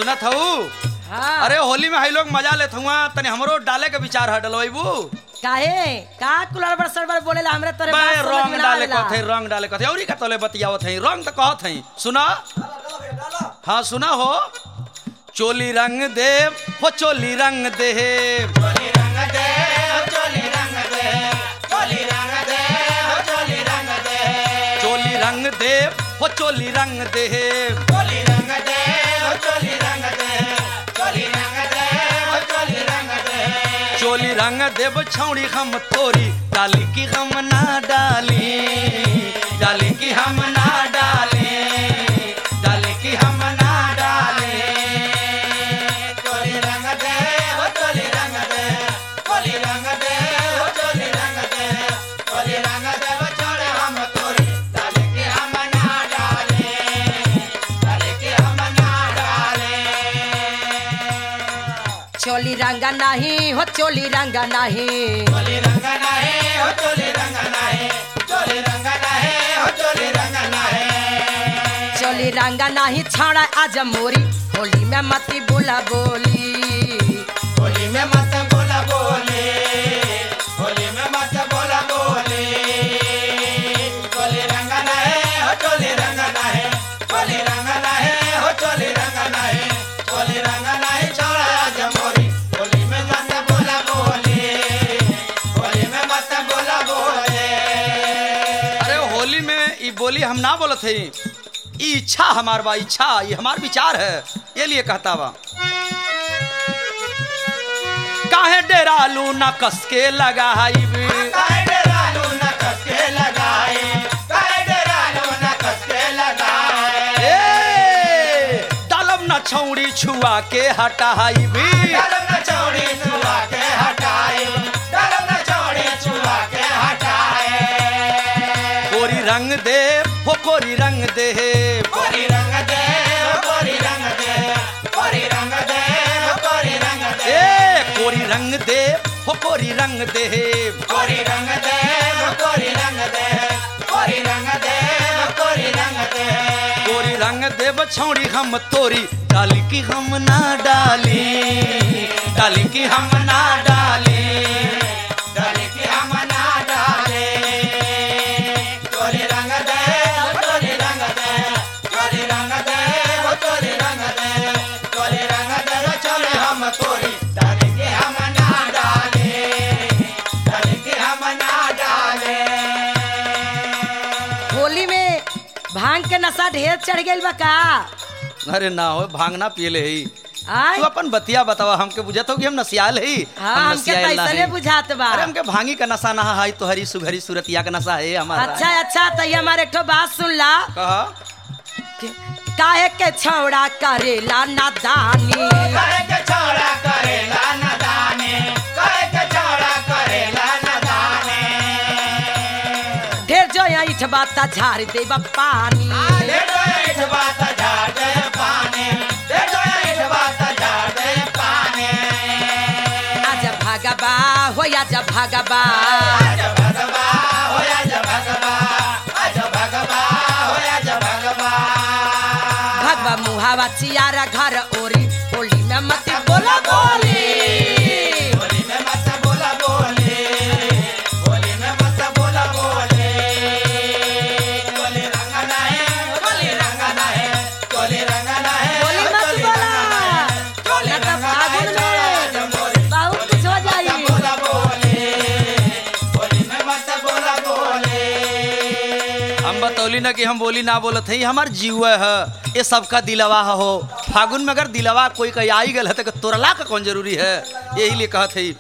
सुनत हूँ। हाँ। अरे होली में हम लोग मजा लेत हुआ, तने हमरो डाले के विचार है डलवाइबू। काहे का कुलर बड़ सरबर बोलेला हमरे तोरे बात समझ रंग में ना डाले आवेला। कथे, रंग डाले कथे, औरी का तोले बतियावत है, रंग तो कहत है। सुना हाँ सुना हो, चोली रंग दे हो चोली रंग दे, चोली रंग दे चोली रंग दे, चोली रंग दे चोली रंग दे, चोली रंग दे हो चोली रंग दे, चोली रंग दे चोली रंग दे, चोली रंग दे चोली रंग दे, चोली रंग देव छौड़ी हम तोरी, डाली की हम ना डाली, डाली की हम ना डाली, डाली की हम ना डाली। चोली रंग दे चोली रंग दे, चोली रंग दे चोली रंग दे, चोली रंग दे छोड़े हम तोरी, डाले के हम ना डाले, डाले के हम ना डाले। चोली रंगा नहीं हो चोली रंगा नहीं, चोली रंग नहीं हो चोली रंग नहीं, चोली रंग नहीं हो चोली रंग नहीं, चोली रंगा नहीं छाड़ा आज मोरी, होली में मती बोला बोली, होली में मत बोला बोले, होली में मत बोला बोले, चोली रंग नहीं हो चोली रंग नहीं, चोली रंग नहीं हो चोली रंग नहीं, चोली रंग नहीं छोड़ा आज मोरी, होली में मत बोला बोले, होली में मत बोला बोले। अरे होली में ये बोली हम ना बोलत है, ये इच्छा हमार बा, इच्छा ये हमार विचार है, ये लिए कहता बा। काहे डेरालू ना कस के लगाइब, काहे डेरालू न कस के लगाए, काहे डेरालू न कस के लगाए, ए डालब ना छौड़ी छुआ के हटाइब, डालब न चौड़ी छुआ के हटाए, डालब न चौड़ी छुआ के हटाए, कोरी रंग दे हो कोरी रंग दे, कोरी रंग दे कोरी रंग दे, कोरी रंग दे कोरी रंग दे, ए कोरी रंग दे हो कोरी रंग दे, कोरी रंग दे कोरी रंग दे, कोरी रंग दे कोरी रंग दे, कोरी रंग दे बछौड़ी हम तोरी, डाली की हम ना डाली, डाली की हम ना डाली, डाली की हम ना डाले, चोली रंग दे चोली रंग दे, चोली रंग दे चोली रंग दे, चोली रंग दे छोड़े हम तोरी, डाली की हम ना डाले, डाली की हम ना डाले। होली में भांग के नशा ढेर चढ़ गइल बा का? अरे ना हो भांग ना पियले ही, आय तू अपन बतिया बतावा, हमके बुझत हो कि हम नसियाल ही, हाँ हम हमके नसियाल ना तैसने हई। बुझात बा। अरे हमके भांगी का नशा ना है, तो हरी सुघरी सूरतिया का नशा है हमारा। अच्छा अच्छा तो ये हमारे एक ठो बात सुन ला, कहा काहे के छौड़ा करेला नादानी, कहे के छोड़ा करेला नदाने, कहे के छोड़ा करेला नदाने, ढेर जो यहाँ इठ बाता झाड़ दे पानी, ले दो इठ बात झाड़ दे पानी, ले दो इठ बात झाड़ दे पानी, आज भागबा हो आज भागबा, आज भगवा हो आज भगवा, आज भगवा हो आज भगवा, भगवा मुहावा चियारा घर ओरी, होली में मत बोला बोली, होली में मत बोला बोले, होली में मत बोला बोले, होली रंग नहीं, होली रंग नहीं, होली रंग नहीं, होली मत बोला, होली ना तो रंग फागुन नहीं, में बहुत कुछ हो जाई। बोला बोले, होली में मत बोला बोले, हम बतौली ना कि हम बोली ना बोलत है, हमार जीव है, ये सबका दिलवा हो। फागुन में अगर दिलवा कोई कहीं आई गल है तो तोरला का कौन जरूरी है, यही लिए कहत है।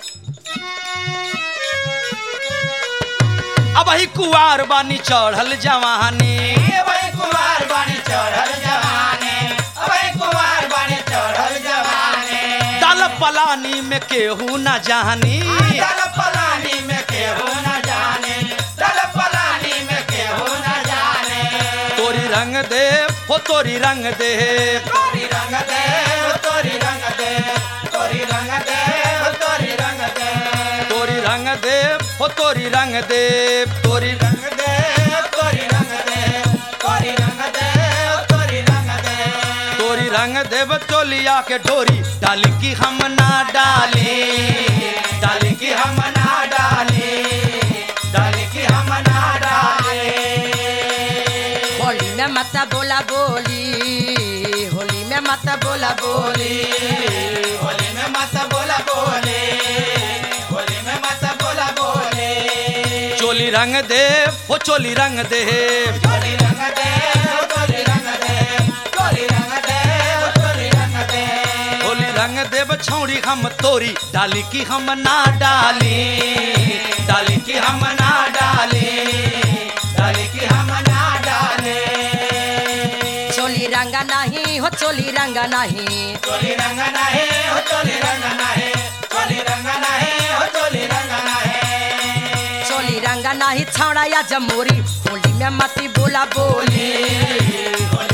अब ही कुआर बानी चढ़ल जवानी, भाई कुमार बानी चढ़ल जवाने, भाई कुमार बानी चढ़ल जवाने, डाल पलानी में केहू न जानी, दल पलानी में केहू न जाने, दल पलानी में केहू न जाने, तोरी रंग दे हो तोरी रंग दे, तोरी रंग दे तोरी रंग दे, तोरी रंग दे तोरी रंग दे, तोरी रंग दे हो तोरी रंग दे, तोरी रंग दे तोरी रंग दे, तोरी रंग दे तोरी रंग दे, रंग देव चोलिया के डोरी डाली की हम ना डाली डाली की हम ना डाली डाली की हम ना डाली होली में मत बोला बोली होली में मत बोला बोली होली में मत बोला बोले होली में मत बोला बोले चोली रंग देव हो चोली रंग देव चोली रंग दे चोली रंग दे चोली रंग दे चोली रंग दे होली रंग देव छौड़ी हम तोरी डाली की हम ना डाली डाली की हम ना डाली डाली की हम ना डाले चोली रंगा नहीं हो चोली रंगा नहीं चोली रंग नाही हो चोली रंग नाही चोली रंग नाही हो चोली रंग नाही चोली रंगा नहीं छौड़ा या जमोरी होली में मत बोला बोली होली